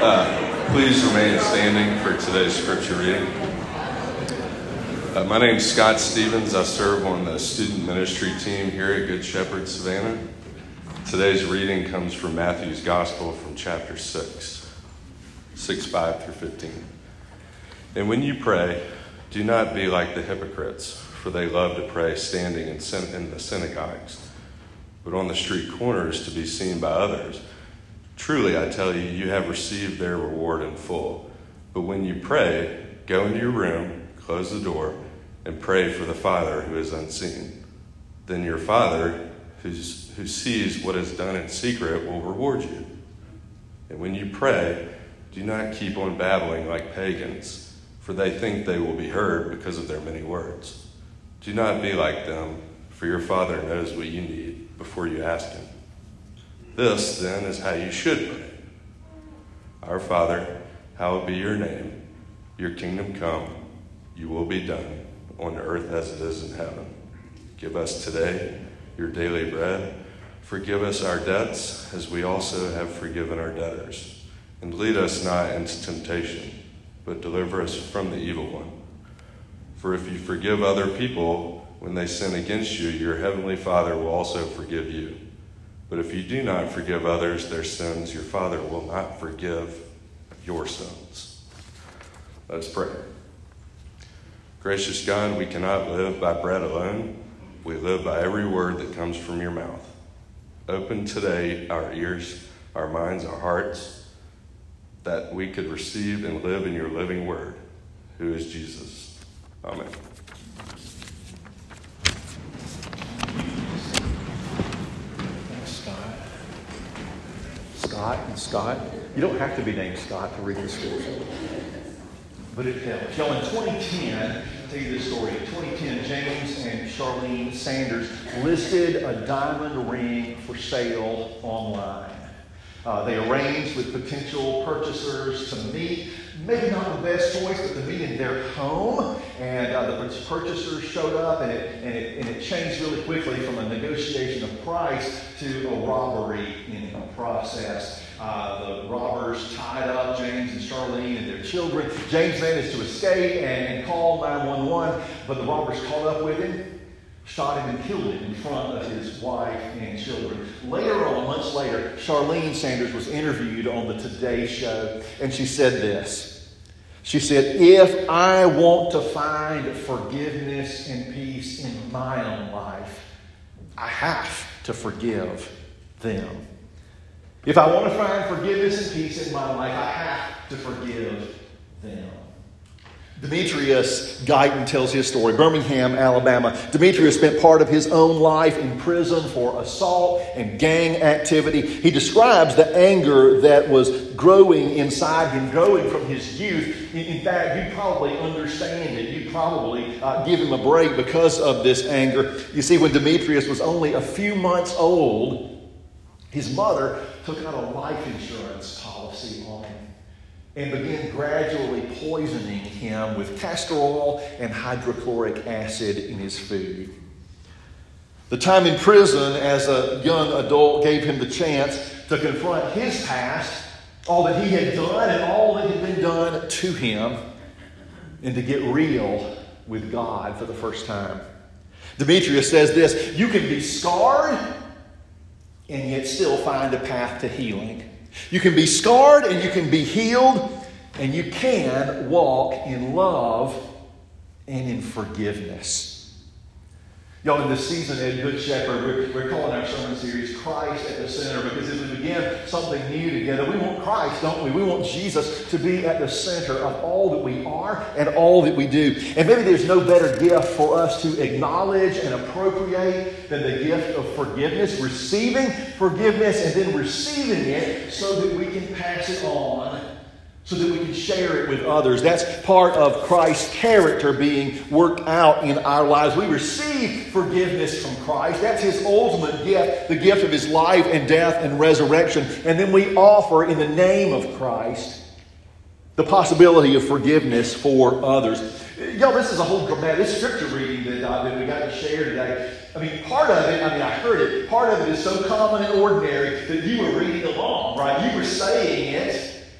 Please remain standing for today's scripture reading. My name is Scott Stevens. I serve on the student ministry team here at Good Shepherd Savannah. Today's reading comes from Matthew's Gospel from chapter 6, 5 through 15. And when you pray, do not be like the hypocrites, for they love to pray standing in the synagogues, but on the street corners to be seen by others. Truly, I tell you, you have received their reward in full. But when you pray, go into your room, close the door, and pray for the Father who is unseen. Then your Father, who sees what is done in secret, will reward you. And when you pray, do not keep on babbling like pagans, for they think they will be heard because of their many words. Do not be like them, for your Father knows what you need before you ask him. This, then, is how you should pray. Our Father, hallowed be your name. Your kingdom come. You will be done on earth as it is in heaven. Give us today your daily bread. Forgive us our debts as we also have forgiven our debtors. And lead us not into temptation, but deliver us from the evil one. For if you forgive other people when they sin against you, your heavenly Father will also forgive you. But if you do not forgive others their sins, your Father will not forgive your sins. Let us pray. Gracious God, we cannot live by bread alone. We live by every word that comes from your mouth. Open today our ears, our minds, our hearts, that we could receive and live in your living word, who is Jesus. Amen. Scott. You don't have to be named Scott to read the scripture, but it helps. Y'all, in 2010, I'll tell you this story. In 2010, James and Charlene Sanders listed a diamond ring for sale online. They arranged with potential purchasers to meet. Maybe not the best choice, but to meet in their home. And the purchasers showed up, and it changed really quickly from a negotiation of price to a robbery in the process. The robbers tied up James and Charlene and their children. James managed to escape and call 911, but the robbers caught up with him, shot him and killed him in front of his wife and children. Later on, months later, Charlene Sanders was interviewed on the Today Show, and she said this. She said, "If I want to find forgiveness and peace in my own life, I have to forgive them. If I want to find forgiveness and peace in my life, I have to forgive them." Demetrius Guyton tells his story. Birmingham, Alabama. Demetrius spent part of his own life in prison for assault and gang activity. He describes the anger that was growing inside him, growing from his youth. In fact, you probably understand it. You probably give him a break because of this anger. You see, when Demetrius was only a few months old, his mother took out a life insurance policy on him and began gradually poisoning him with castor oil and hydrochloric acid in his food. The time in prison as a young adult gave him the chance to confront his past, all that he had done and all that had been done to him, and to get real with God for the first time. Demetrius says this: "You can be scarred and yet still find a path to healing. You can be scarred and you can be healed, and you can walk in love and in forgiveness." Y'all, in this season at Good Shepherd, we're calling our sermon series Christ at the Center, because as we begin something new together, we want Christ, don't we? We want Jesus to be at the center of all that we are and all that we do. And maybe there's no better gift for us to acknowledge and appropriate than the gift of forgiveness, receiving forgiveness and then receiving it so that we can pass it on, so that we can share it with others. That's part of Christ's character being worked out in our lives. We receive forgiveness from Christ. That's his ultimate gift, the gift of his life and death and resurrection. And then we offer, in the name of Christ, the possibility of forgiveness for others. Y'all, this is a whole dramatic, this scripture reading that we got to share today. I mean, part of it, I heard it, part of it is so common and ordinary that you were reading along, right? You were saying it.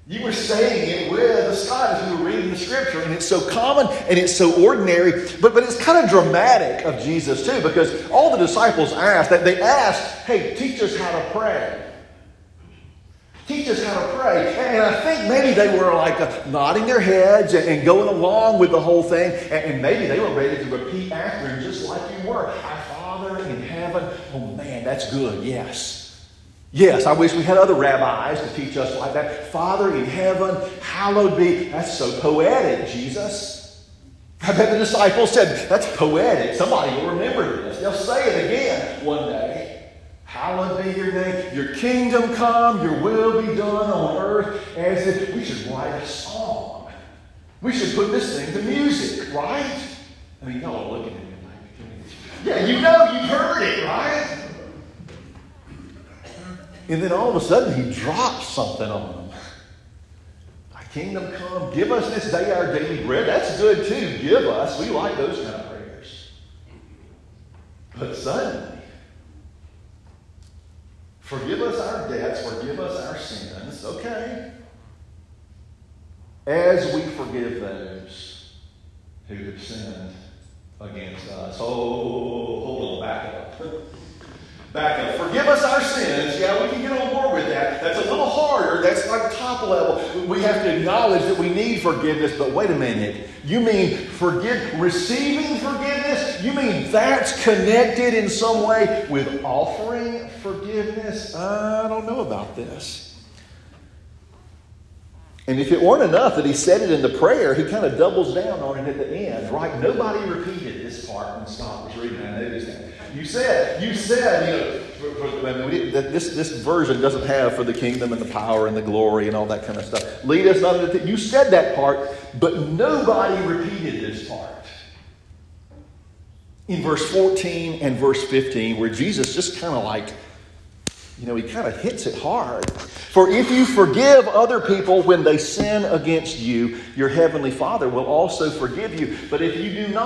You were saying it with Scott as we were reading the scripture, and it's so common and it's so ordinary, but it's kind of dramatic of Jesus too, because all the disciples asked, hey, teach us how to pray. Teach us how to pray. And I think maybe they were like nodding their heads and going along with the whole thing, and maybe they were ready to repeat after him just like you were. Our Father in heaven. Oh man, that's good, yes. Yes, I wish we had other rabbis to teach us like that. Father in heaven, hallowed be. That's so poetic, Jesus. I bet the disciples said, that's poetic. Somebody will remember this. They'll say it again one day. Hallowed be your name. Your kingdom come. Your will be done on earth as if we should write a song. We should put this thing to music, right? I mean, y'all are looking at me like, yeah, you know you've heard it, right? And then all of a sudden he drops something on them. Thy kingdom come. Give us this day our daily bread. That's good too. Give us. We like those kind of prayers. But suddenly, forgive us our debts. Forgive us our sins. Okay. As we forgive those who have sinned against us. Oh, hold on. Back up. Back up. Forgive us our sins. Yeah, we can get on board with that. That's a little harder. That's like top level. We have to acknowledge that we need forgiveness. But wait a minute. You mean receiving forgiveness? You mean that's connected in some way with offering forgiveness? I don't know about this. And if it weren't enough that he said it in the prayer, he kind of doubles down on it at the end, right? Nobody repeated this part when Scott was reading. I noticed that. You said, this version doesn't have for the kingdom and the power and the glory and all that kind of stuff. Lead us not into you said that part, but nobody repeated this part. In verse 14 and verse 15, where Jesus just kind of like, he kind of hits it hard. For if you forgive other people when they sin against you, your heavenly Father will also forgive you. But if you do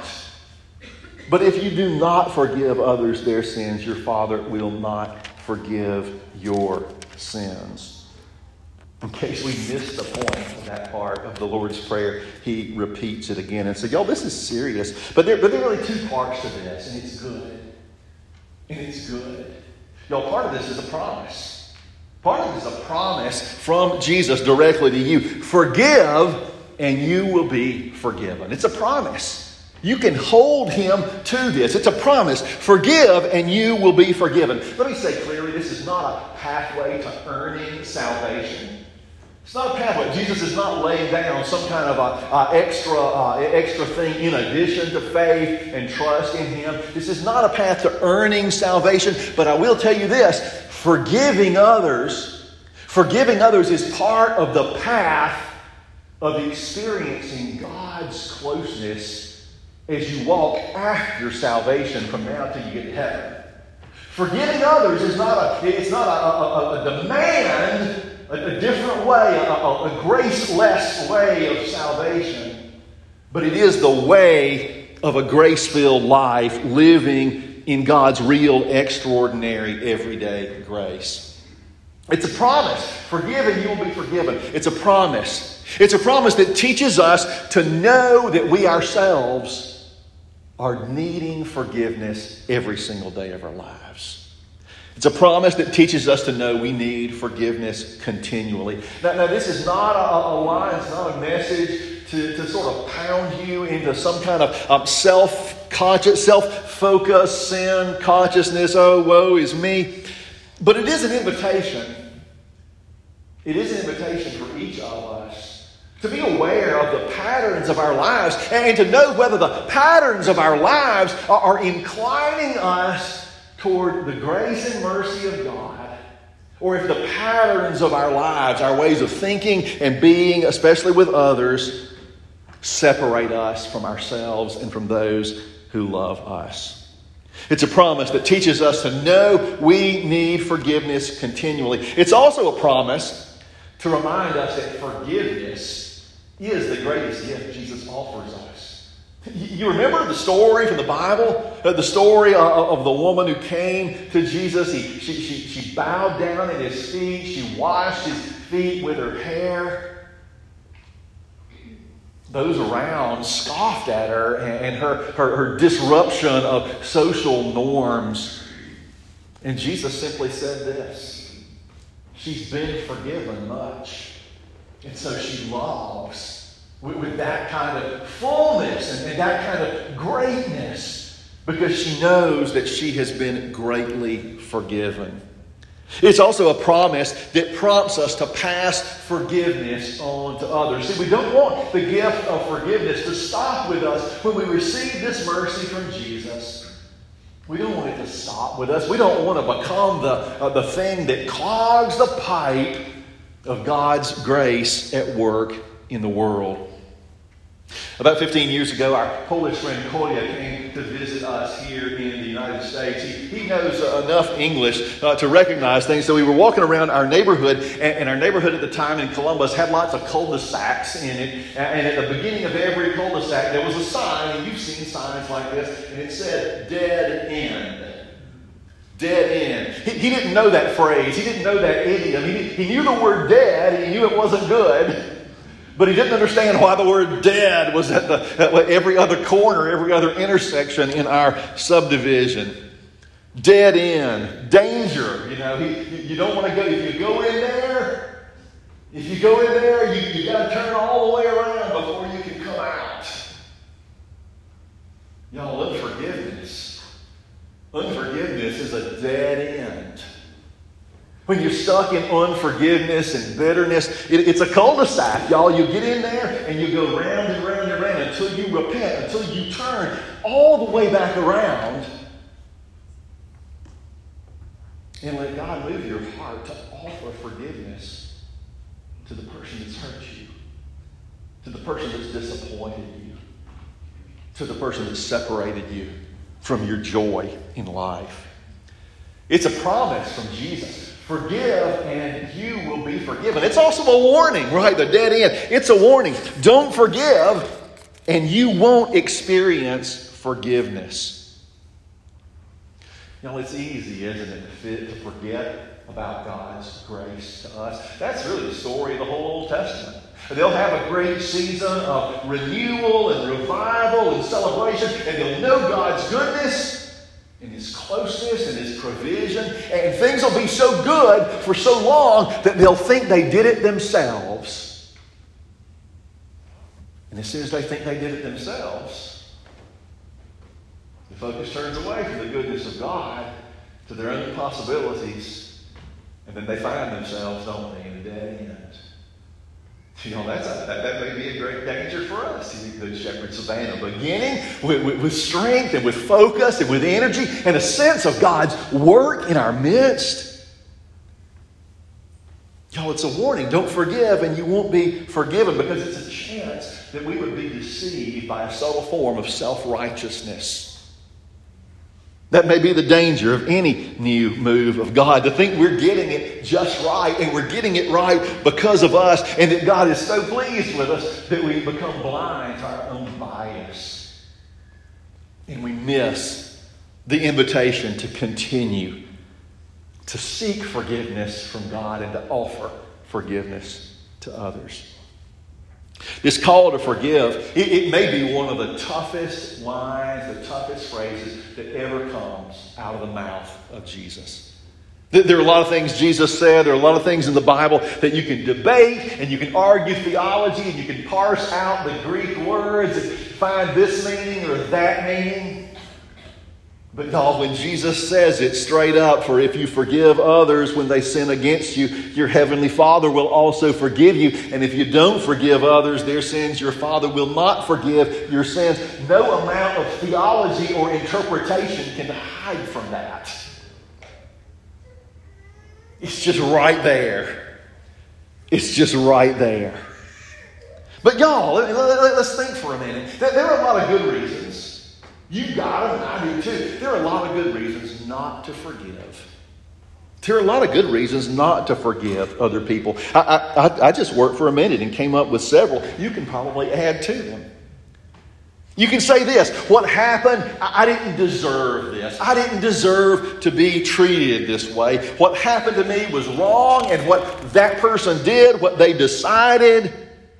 not forgive others their sins, your Father will not forgive your sins. In case we missed the point of that part of the Lord's Prayer, he repeats it again. And so, y'all, this is serious. But there are really two parts to this, and it's good. And it's good. Y'all, part of this is a promise. Part of it is a promise from Jesus directly to you. Forgive, and you will be forgiven. It's a promise. You can hold him to this. It's a promise. Forgive, and you will be forgiven. Let me say clearly, this is not a pathway to earning salvation. It's not a pathway. Jesus is not laying down some kind of extra thing in addition to faith and trust in him. This is not a path to earning salvation. But I will tell you this. Forgiving others is part of the path of experiencing God's closeness as you walk after salvation from now till you get to heaven. Forgiving others is not a demand, a different way, a graceless way of salvation. But it is the way of a grace-filled life, living in God's real, extraordinary, everyday grace. It's a promise. Forgive and you will be forgiven. It's a promise. It's a promise that teaches us to know that we ourselves are needing forgiveness every single day of our lives. It's a promise that teaches us to know we need forgiveness continually. Now this is not a line, it's not a message to sort of pound you into some kind of self-conscious, self-focused sin consciousness. Oh, woe is me. But it is an invitation. It is an invitation for each of us to be aware of the patterns of our lives and to know whether the patterns of our lives are inclining us toward the grace and mercy of God, or if the patterns of our lives, our ways of thinking and being, especially with others, separate us from ourselves and from those who love us. It's a promise that teaches us to know we need forgiveness continually. It's also a promise to remind us that forgiveness is the greatest gift Jesus offers us. You remember the story from the Bible? The story of the woman who came to Jesus. She bowed down at his feet. She washed his feet with her hair. Those around scoffed at her and her disruption of social norms. And Jesus simply said this: she's been forgiven much. And so she loves with that kind of fullness and that kind of greatness, because she knows that she has been greatly forgiven. It's also a promise that prompts us to pass forgiveness on to others. See, we don't want the gift of forgiveness to stop with us when we receive this mercy from Jesus. We don't want it to stop with us. We don't want to become the thing that clogs the pipe of God's grace at work in the world. About 15 years ago, our Polish friend Kolya came to visit us here in the United States. He knows enough English to recognize things. So we were walking around our neighborhood, and our neighborhood at the time in Columbus had lots of cul-de-sacs in it. And at the beginning of every cul-de-sac, there was a sign, and you've seen signs like this, and it said, "Dead End." Dead end. He didn't know that phrase. He didn't know that idiom. He knew the word dead, and he knew it wasn't good. But he didn't understand why the word dead was at every other corner, every other intersection in our subdivision. Dead end. Danger. You don't want to go. If you go in there, you got to turn all the way around before you can come out. Y'all, unforgiveness. Unforgiveness is a dead end. When you're stuck in unforgiveness and bitterness, it's a cul-de-sac, y'all. You get in there and you go round and round and round until you repent, until you turn all the way back around and let God move your heart to offer forgiveness to the person that's hurt you, to the person that's disappointed you, to the person that's separated you from your joy in life. It's a promise from Jesus. Forgive and you will be forgiven. It's also a warning, right? The dead end. It's a warning. Don't forgive and you won't experience forgiveness. It's easy, isn't it, to forget about God's grace to us. That's really the story of the whole Old Testament. They'll have a great season of renewal and revival and celebration, and they'll know God's goodness and His closeness and His provision, and things will be so good for so long that they'll think they did it themselves. And as soon as they think they did it themselves, the focus turns away from the goodness of God to their own possibilities, and then they find themselves, don't they, in a dead end. That may be a great danger for us, the Shepherd Savannah, beginning with strength and with focus and with energy and a sense of God's work in our midst. It's a warning. Don't forgive and you won't be forgiven, because it's a chance that we would be deceived by a subtle form of self-righteousness. That may be the danger of any new move of God, to think we're getting it just right, and we're getting it right because of us, and that God is so pleased with us that we become blind to our own bias. And we miss the invitation to continue to seek forgiveness from God and to offer forgiveness to others. This call to forgive, it may be one of the toughest lines, the toughest phrases that ever comes out of the mouth of Jesus. There are a lot of things Jesus said, there are a lot of things in the Bible that you can debate and you can argue theology and you can parse out the Greek words and find this meaning or that meaning. But y'all, when Jesus says it straight up, for if you forgive others when they sin against you, your heavenly Father will also forgive you. And if you don't forgive others their sins, your Father will not forgive your sins. No amount of theology or interpretation can hide from that. It's just right there. It's just right there. But y'all, let's think for a minute. There are a lot of good reasons. You got them, and I do too. There are a lot of good reasons not to forgive. There are a lot of good reasons not to forgive other people. I just worked for a minute and came up with several. You can probably add to them. You can say this, what happened, I didn't deserve this. I didn't deserve to be treated this way. What happened to me was wrong, and what that person did, what they decided,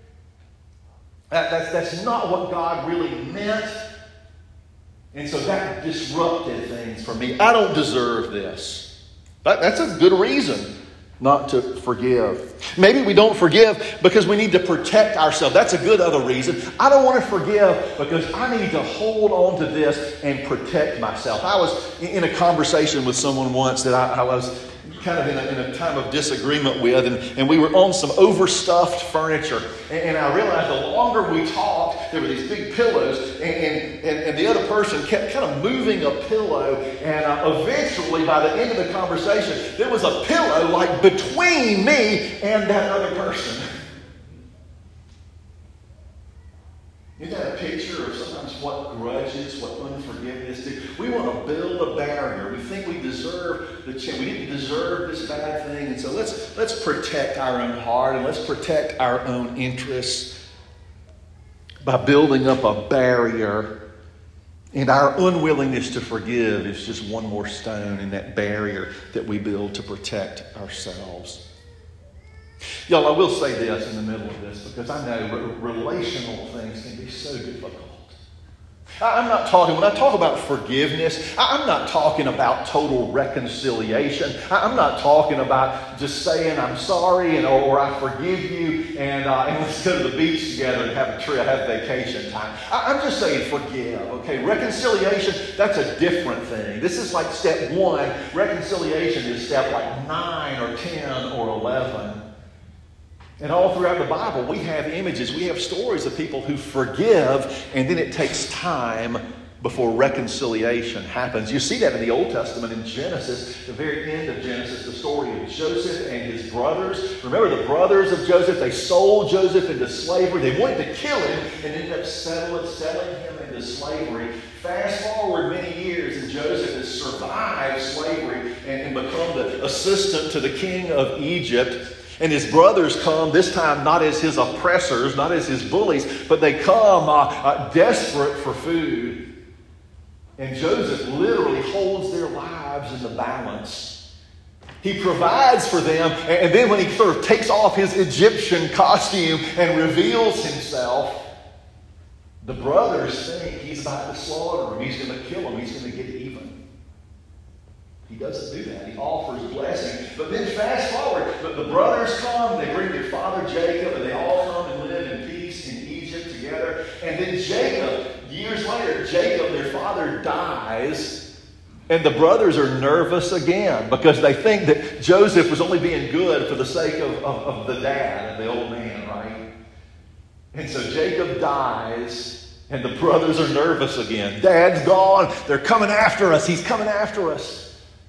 that's not what God really meant. And so that disrupted things for me. I don't deserve this. That's a good reason not to forgive. Maybe we don't forgive because we need to protect ourselves. That's a good other reason. I don't want to forgive because I need to hold on to this and protect myself. I was in a conversation with someone once that I was kind of in a time of disagreement with, and we were on some overstuffed furniture, and I realized the longer we talked, there were these big pillows, and the other person kept kind of moving a pillow, and eventually by the end of the conversation, there was a pillow like between me and that other person. Isn't that a picture of sometimes what grudges, what unforgiveness do? We want to build a barrier. We think we deserve the chance. We didn't deserve this bad thing. And so let's protect our own heart and let's protect our own interests by building up a barrier. And our unwillingness to forgive is just one more stone in that barrier that we build to protect ourselves. Y'all, I will say this in the middle of this because I know relational things can be so difficult. I'm not talking, when I talk about forgiveness, I'm not talking about total reconciliation. I'm not talking about just saying I'm sorry or I forgive you and let's go to the beach together and have a trip, have vacation time. I'm just saying forgive, okay? Reconciliation, that's a different thing. This is like step 1. Reconciliation is step like 9 or 10 or 11. And all throughout the Bible, we have images, we have stories of people who forgive, and then it takes time before reconciliation happens. You see that in the Old Testament in Genesis, the very end of Genesis, the story of Joseph and his brothers. Remember the brothers of Joseph? They sold Joseph into slavery. They wanted to kill him and ended up selling him into slavery. Fast forward many years, and Joseph has survived slavery and become the assistant to the king of Egypt. And his brothers come, this time not as his oppressors, not as his bullies, but they come desperate for food. And Joseph literally holds their lives in the balance. He provides for them, and then when he sort of takes off his Egyptian costume and reveals himself, the brothers think he's about to slaughter him, he's going to kill him, he's going to get even. He doesn't do that. He offers blessing. But then fast forward, the brothers come, they bring their father Jacob, and they all come and live in peace in Egypt together. And then Jacob, years later, their father, dies, and the brothers are nervous again because they think that Joseph was only being good for the sake of the dad, of the old man, right? And so Jacob dies, and the brothers are nervous again. Dad's gone. They're coming after us. He's coming after us.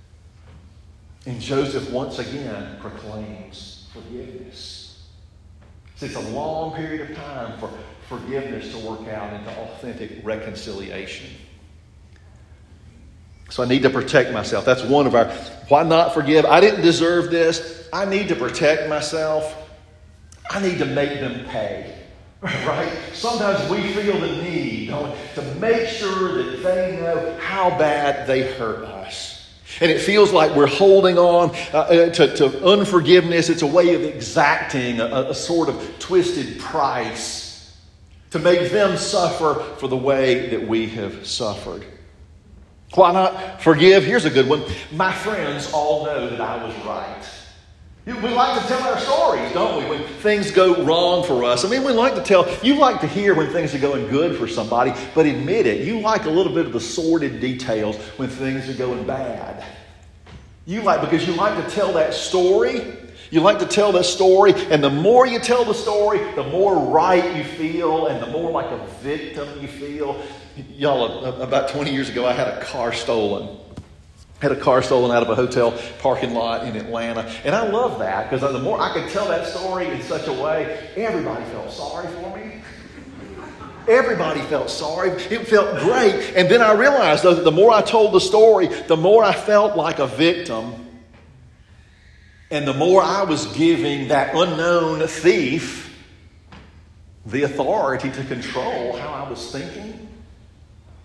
And Joseph once again proclaims forgiveness. So it's a long period of time for forgiveness to work out into authentic reconciliation. So I need to protect myself. That's one of our, why not forgive? I didn't deserve this. I need to protect myself. I need to make them pay. Right? Sometimes we feel the need to make sure that they know how bad they hurt us. And it feels like we're holding on to unforgiveness. It's a way of exacting a sort of twisted price to make them suffer for the way that we have suffered. Why not forgive? Here's a good one. My friends all know that I was right. We like to tell our stories, don't we, when things go wrong for us. I mean, we like to tell, you like to hear when things are going good for somebody, but admit it, you like a little bit of the sordid details when things are going bad. Because you like to tell that story. You like to tell that story, and the more you tell the story, the more right you feel, and the more like a victim you feel. Y'all, about 20 years ago, I had a car stolen. Had a car stolen out of a hotel parking lot in Atlanta. And I love that because the more I could tell that story in such a way, everybody felt sorry for me. Everybody felt sorry. It felt great. And then I realized, though, that the more I told the story, the more I felt like a victim. And the more I was giving that unknown thief the authority to control how I was thinking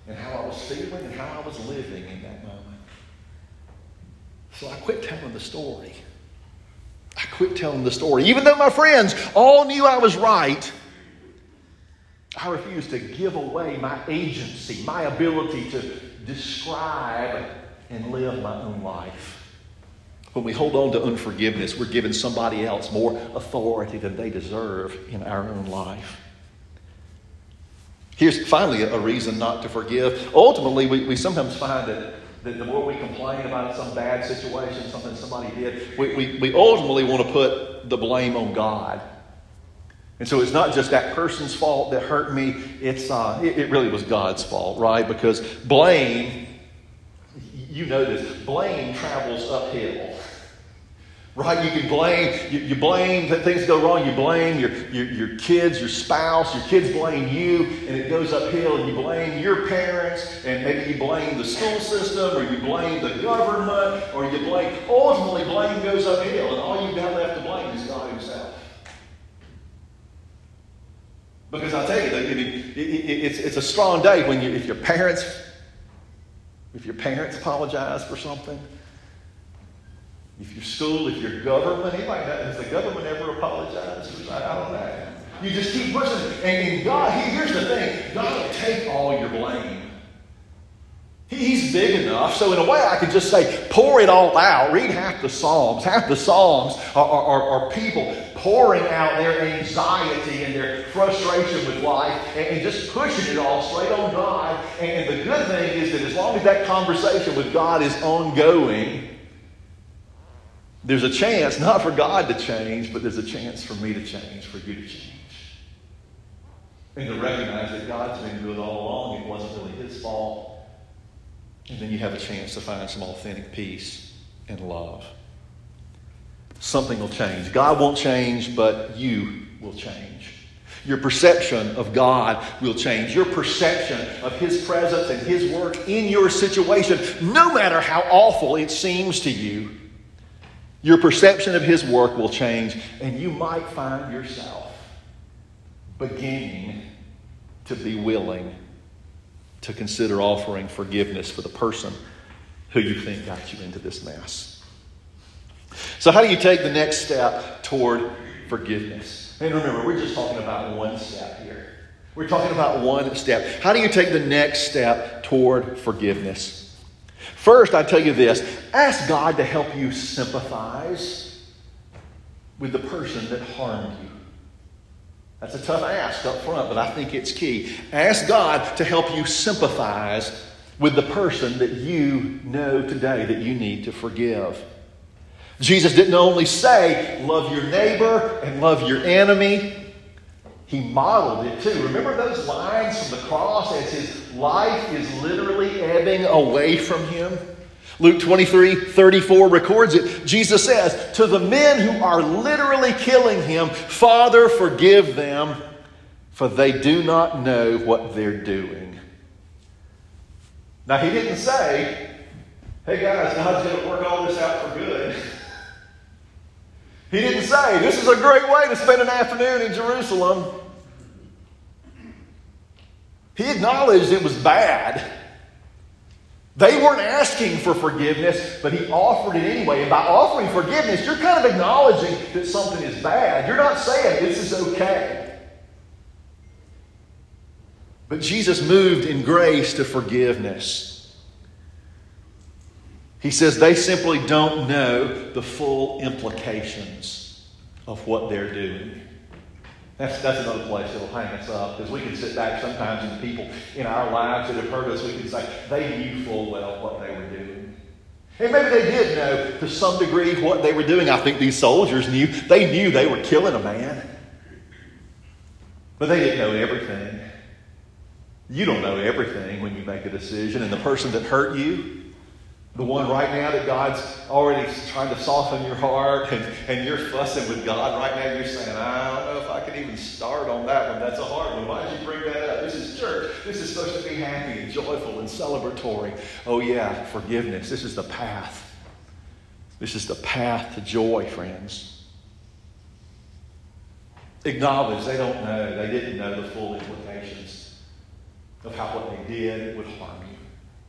and how I was feeling and how I was living in that moment. So I quit telling the story. I quit telling the story. Even though my friends all knew I was right, I refused to give away my agency, my ability to describe and live my own life. When we hold on to unforgiveness, we're giving somebody else more authority than they deserve in our own life. Here's finally a reason not to forgive. Ultimately, we sometimes find that the more we complain about some bad situation, something somebody did, we ultimately want to put the blame on God. And so it's not just that person's fault that hurt me. It really was God's fault, right? Because blame, you know this, blame travels uphill. Right? You can blame, you blame that things go wrong. You blame your kids, your spouse. Your kids blame you, and it goes uphill. And you blame your parents, and maybe you blame the school system, or you blame the government, or ultimately blame goes uphill, and all you've got left to blame is God himself. Because I tell you, it's a strong day when if your parents apologize for something. If your school, if your government, has the government ever apologized? I don't know. You just keep pushing. And God, here's the thing. God will take all your blame. He's big enough. So in a way, I could just say, pour it all out. Read half the Psalms. Half the Psalms are people pouring out their anxiety and their frustration with life and just pushing it all straight on God. And the good thing is that as long as that conversation with God is ongoing, there's a chance, not for God to change, but there's a chance for me to change, for you to change. And to recognize that God's been good all along. It wasn't really his fault. And then you have a chance to find some authentic peace and love. Something will change. God won't change, but you will change. Your perception of God will change. Your perception of his presence and his work in your situation, no matter how awful it seems to you, your perception of his work will change, and you might find yourself beginning to be willing to consider offering forgiveness for the person who you think got you into this mess. So how do you take the next step toward forgiveness? And remember, we're just talking about one step here. We're talking about one step. How do you take the next step toward forgiveness? First, I tell you this, ask God to help you sympathize with the person that harmed you. That's a tough ask up front, but I think it's key. Ask God to help you sympathize with the person that you know today that you need to forgive. Jesus didn't only say, love your neighbor and love your enemy. He modeled it too. Remember those lines from the cross as his life is literally ebbing away from him? Luke 23:34 records it. Jesus says, to the men who are literally killing him, Father, forgive them, for they do not know what they're doing. Now, he didn't say, hey guys, God's going to work all this out for good. He didn't say, this is a great way to spend an afternoon in Jerusalem. He acknowledged it was bad. They weren't asking for forgiveness, but he offered it anyway. And by offering forgiveness, you're kind of acknowledging that something is bad. You're not saying this is okay. But Jesus moved in grace to forgiveness. He says they simply don't know the full implications of what they're doing. That's another place that'll hang us up, because we can sit back sometimes and people in our lives that have hurt us, we can say they knew full well what they were doing. And maybe they did know to some degree what they were doing. I think these soldiers knew. They knew they were killing a man. But they didn't know everything. You don't know everything when you make a decision. And the person that hurt you, the one right now that God's already trying to soften your heart and you're fussing with God right now, you're saying, I don't know if I can even start on that one. That's a hard one. Why did you bring that up? This is church. This is supposed to be happy and joyful and celebratory. Oh yeah, forgiveness. This is the path. This is the path to joy, friends. Acknowledge they don't know. They didn't know the full implications of how what they did would harm you.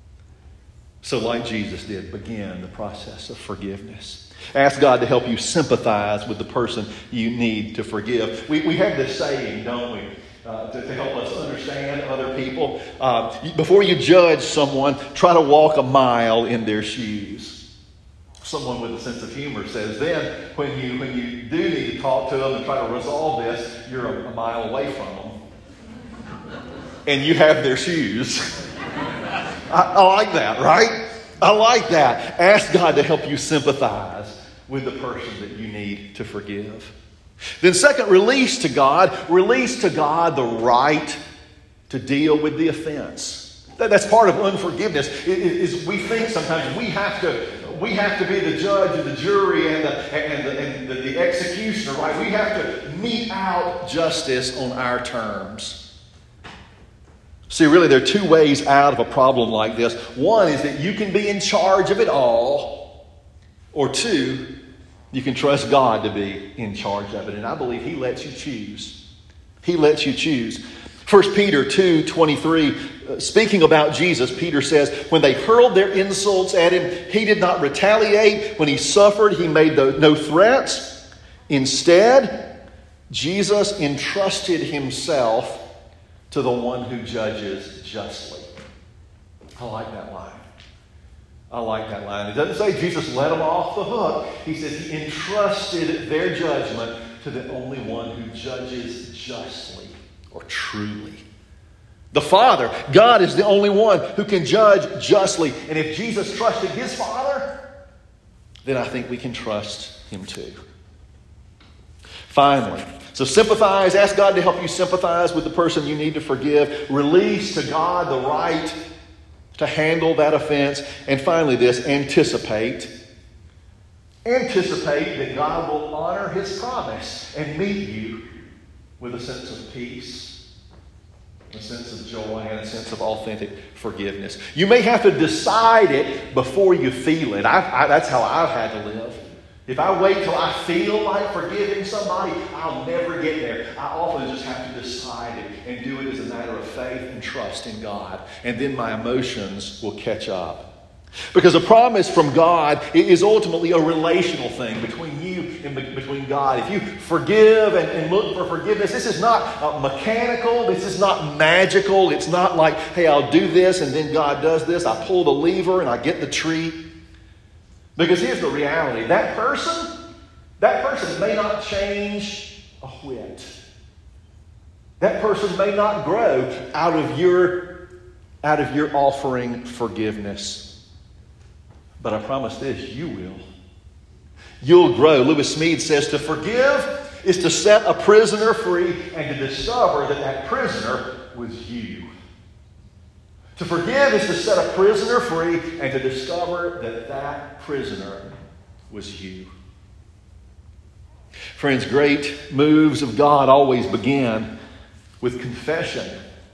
So like Jesus did, begin the process of forgiveness. Ask God to help you sympathize with the person you need to forgive. We have this saying, don't we, to help us understand other people. Before you judge someone, try to walk a mile in their shoes. Someone with a sense of humor says, then when you do need to talk to them and try to resolve this, you're a mile away from them. And you have their shoes. I like that, right? I like that. Ask God to help you sympathize with the person that you need to forgive. Then second, release to God the right to deal with the offense. That's part of unforgiveness. Is we think sometimes we have to be the judge and the jury and the executioner, right? We have to mete out justice on our terms. See, really, there are two ways out of a problem like this. One is that you can be in charge of it all. Or two, you can trust God to be in charge of it. And I believe He lets you choose. He lets you choose. 1 Peter 2:23, speaking about Jesus, Peter says, when they hurled their insults at Him, He did not retaliate. When He suffered, He made no threats. Instead, Jesus entrusted Himself to the one who judges justly. I like that line. I like that line. It doesn't say Jesus let them off the hook. He says He entrusted their judgment to the only one who judges justly or truly. The Father, God, is the only one who can judge justly. And if Jesus trusted His Father, then I think we can trust Him too. Finally, so sympathize. Ask God to help you sympathize with the person you need to forgive. Release to God the right to handle that offense. And finally this, anticipate. Anticipate that God will honor His promise and meet you with a sense of peace, a sense of joy, and a sense of authentic forgiveness. You may have to decide it before you feel it. That's how I've had to live. If I wait till I feel like forgiving somebody, I'll never get there. I often just have to decide it and do it as a matter of faith and trust in God. And then my emotions will catch up. Because a promise from God is ultimately a relational thing between you and between God. If you forgive and look for forgiveness, this is not mechanical. This is not magical. It's not like, hey, I'll do this and then God does this. I pull the lever and I get the treat. Because here's the reality. That person may not change a whit. That person may not grow out of your offering forgiveness. But I promise this, you will. You'll grow. Lewis Smead says to forgive is to set a prisoner free and to discover that prisoner was you. To forgive is to set a prisoner free and to discover that prisoner was you. Friends, great moves of God always begin with confession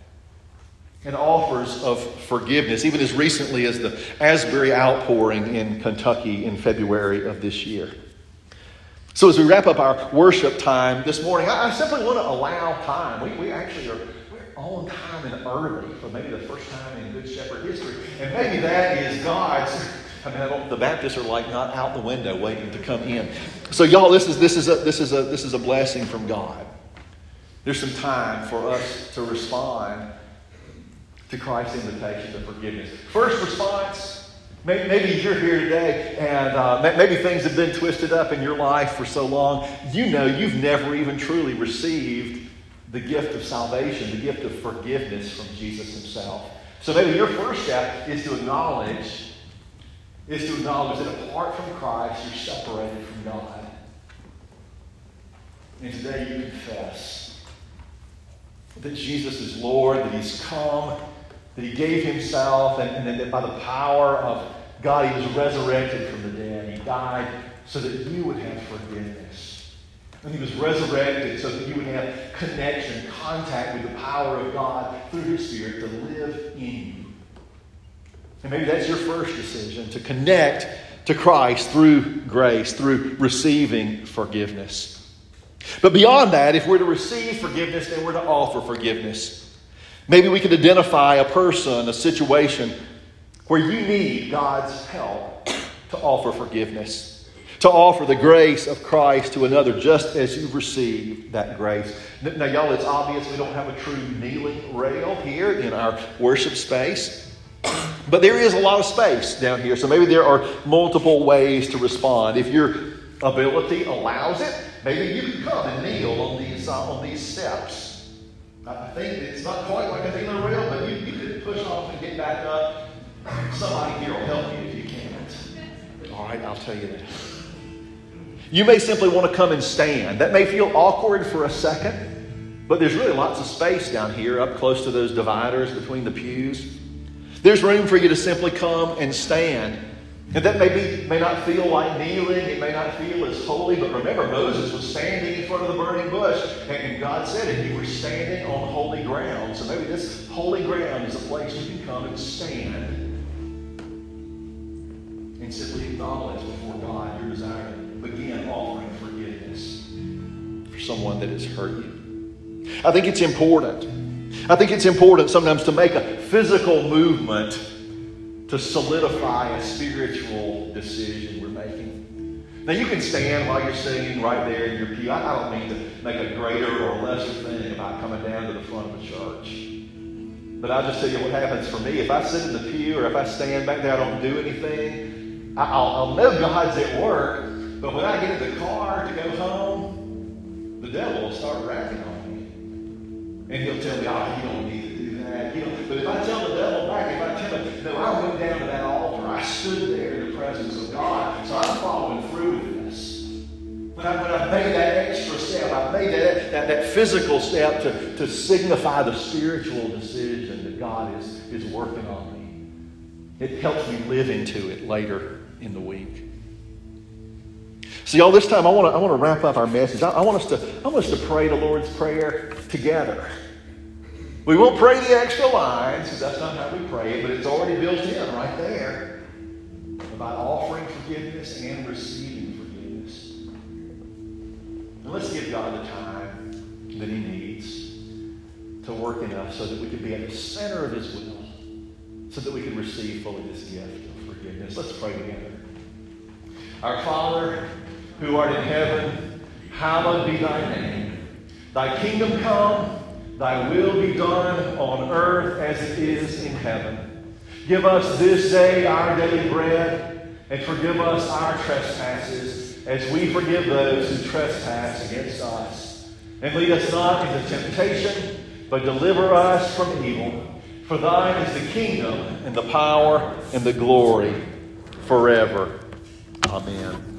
and offers of forgiveness, even as recently as the Asbury outpouring in Kentucky in February of this year. So as we wrap up our worship time this morning, I simply want to allow time. We actually are on time and early for maybe the first time in Good Shepherd history. And maybe that is God's. The Baptists are like not out the window waiting to come in. So y'all, this is a blessing from God. There's some time for us to respond to Christ's invitation to forgiveness. First response, maybe you're here today and maybe things have been twisted up in your life for so long. You know you've never even truly received the gift of salvation, the gift of forgiveness from Jesus Himself. So maybe your first step is to acknowledge that apart from Christ, you're separated from God. And today you confess that Jesus is Lord, that He's come, that He gave Himself, and that by the power of God He was resurrected from the dead. He died so that you would have forgiveness. And He was resurrected so that you would have connection, contact with the power of God through His Spirit to live in you. And maybe that's your first decision, to connect to Christ through grace, through receiving forgiveness. But beyond that, if we're to receive forgiveness, then we're to offer forgiveness. Maybe we could identify a person, a situation where you need God's help to offer forgiveness, to offer the grace of Christ to another just as you've received that grace. Now, y'all, it's obvious we don't have a true kneeling rail here in our worship space, but there is a lot of space down here, so maybe there are multiple ways to respond. If your ability allows it, maybe you can come and kneel on these steps. I think it's not quite like a kneeling rail, but you could push off and get back up. Somebody here will help you if you can't. All right, I'll tell you that. You may simply want to come and stand. That may feel awkward for a second, but there's really lots of space down here up close to those dividers between the pews. There's room for you to simply come and stand. And that may not feel like kneeling. It may not feel as holy. But remember, Moses was standing in front of the burning bush. And God said it. You were standing on holy ground. So maybe this holy ground is a place you can come and stand and simply acknowledge before God your desire to begin offering forgiveness for someone that has hurt you. I think it's important. I think it's important sometimes to make a physical movement to solidify a spiritual decision we're making. Now, you can stand while you're singing right there in your pew. I don't mean to make a greater or lesser thing about coming down to the front of a church. But I'll just tell you what happens for me. If I sit in the pew or if I stand back there, I don't do anything, I'll know God's at work. But when I get in the car to go home, the devil will start ragging on me. And he'll tell me, you don't need to do that. But if I tell the devil back, if I tell him, no, I went down to that altar. I stood there in the presence of God. So I'm following through with this. When I've made that extra step, I've made that physical step to signify the spiritual decision that God is working on me. It helps me live into it later in the week. So, y'all, this time I want to wrap up our message. I want us to pray the Lord's Prayer together. We won't pray the extra lines because that's not how we pray it, but it's already built in right there about offering forgiveness and receiving forgiveness. And let's give God the time that He needs to work in us so that we can be at the center of His will, so that we can receive fully this gift of forgiveness. Let's pray together. Our Father, who art in heaven, hallowed be thy name. Thy kingdom come, thy will be done on earth as it is in heaven. Give us this day our daily bread, and forgive us our trespasses, as we forgive those who trespass against us. And lead us not into temptation, but deliver us from evil. For thine is the kingdom, and the power, and the glory forever. Amen.